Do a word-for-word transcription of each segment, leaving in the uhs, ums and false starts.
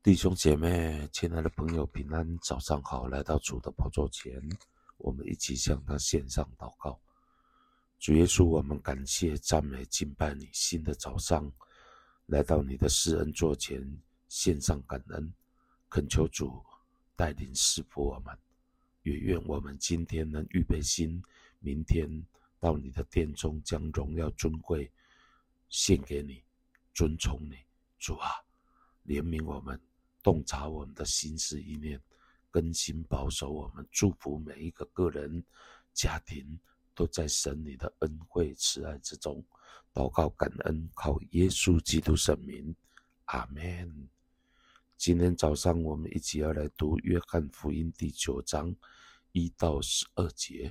弟兄姐妹，亲爱的朋友，平安，早上好！来到主的宝座前，我们一起向他献上祷告。主耶稣，我们感谢、赞美、敬拜你。新的早上，来到你的施恩座前，献上感恩，恳求主带领赐福我们。也愿我们今天能预备心，明天到你的殿中，将荣耀尊贵献给你，尊崇你。主啊，怜悯我们，洞察我们的心思意念，更新保守我们，祝福每一个个人、家庭都在神你的恩惠慈爱之中。祷告感恩，靠耶稣基督圣名，阿们。今天早上我们一起要来读约翰福音第九章一到十二节。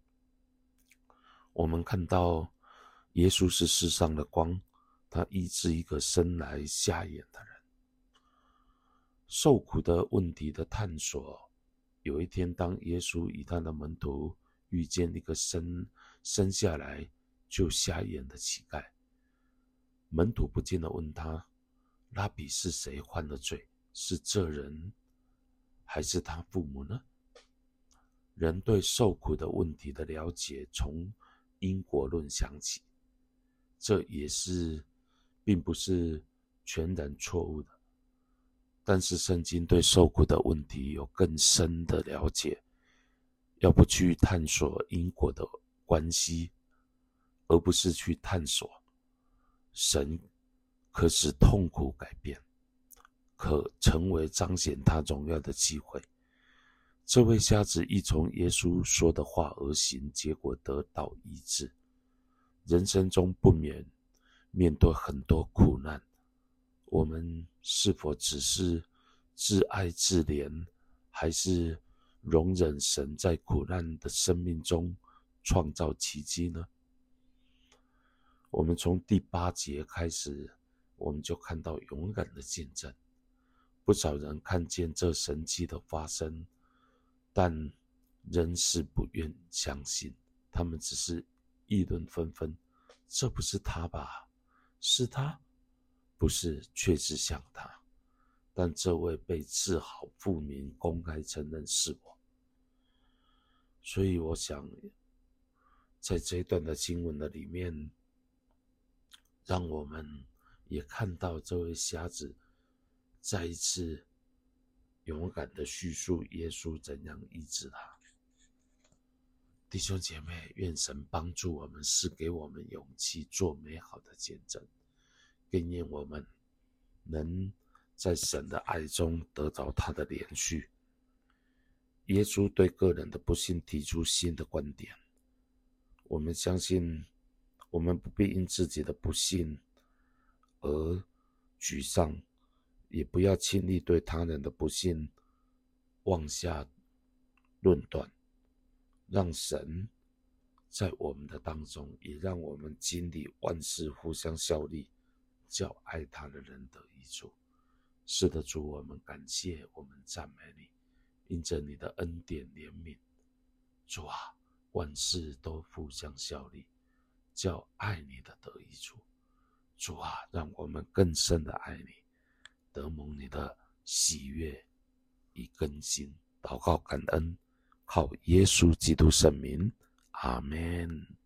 我们看到耶稣是世上的光，他医治一个生来瞎眼的人。受苦的问题的探索，有一天当耶稣与他的门徒遇见一个生生下来就瞎眼的乞丐，门徒不禁地问他，拉比是谁犯了罪？是这人还是他父母呢？人对受苦的问题的了解从因果论想起，这也是并不是全然错误的，但是圣经对受苦的问题有更深的了解，要不去探索因果的关系，而不是去探索神可使痛苦改变，可成为彰显他荣耀的机会。这位瞎子依从耶稣说的话而行，结果得到医治。人生中不免面对很多苦难，我们是否只是自爱自怜，还是容忍神在苦难的生命中创造奇迹呢？我们从第八节开始，我们就看到勇敢的见证。不少人看见这神迹的发生，但仍是不愿相信，他们只是议论纷纷，这不是他吧？是他？不是，确实像他。但这位被治好妇民公开承认是我。所以我想，在这一段的经文的里面，让我们也看到这位瞎子再一次勇敢的叙述耶稣怎样医治他。弟兄姐妹，愿神帮助我们，赐给我们勇气做美好的见证，更愿我们能在神的爱中得到他的连续。耶稣对个人的不幸提出新的观点，我们相信我们不必因自己的不幸而沮丧，也不要轻易对他人的不幸妄下论断，让神在我们的当中，也让我们经历万事互相效力，叫爱他的人得益处。是的，主，我们感谢，我们赞美你，因着你的恩典怜悯，主啊，万事都互相效力，叫爱你的得益处。主啊，让我们更深的爱你，得蒙你的喜悦与更新。祷告感恩，靠耶稣基督圣名，阿们。